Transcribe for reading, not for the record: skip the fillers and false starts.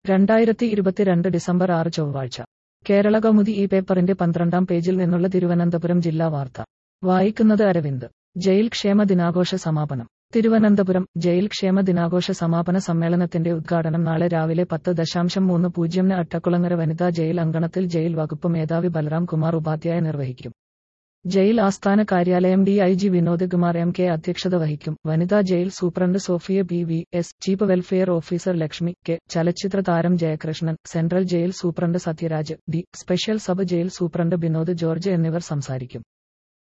2022 December 6 ചൊവ്വാഴ്ച കേരളകൗമുദി ഈ പേപ്പറിന്റെ 12-ാം പേജിൽ നിന്നുള്ള തിരുവനന്തപുരം ജില്ലാ വാർത്ത വായിക്കുന്നത് അരവിന്ദ്. ജയിൽ ക്ഷേമ ദിനാഘോഷ സമാപനം. തിരുവനന്തപുരം ജയിൽ ക്ഷേമ ദിനാഘോഷ സമാപന സമ്മേളനത്തിന്റെ ഉദ്ഘാടനം നാളെ രാവിലെ 10:30 അട്ടക്കുളങ്ങര വനിതാ ജയിൽ അങ്കണത്തിൽ ജയിൽ വകുപ്പ് മേധാവി ബൽറാം കുമാർ ഉപാധ്യായ നിർവഹിക്കും. ജയിൽ ആസ്ഥാന കാര്യാലയം DIG വിനോദ് കുമാർ MK അധ്യക്ഷത വഹിക്കും. വനിതാ jail superintendent Sofia BVS, chief welfare officer Lakshmi K, ചലച്ചിത്ര താരം Jayakrishnan, central jail superintendent Sathyaraj D, special sub jail superintendent Binod George എന്നിവർ സംസാരിക്കും.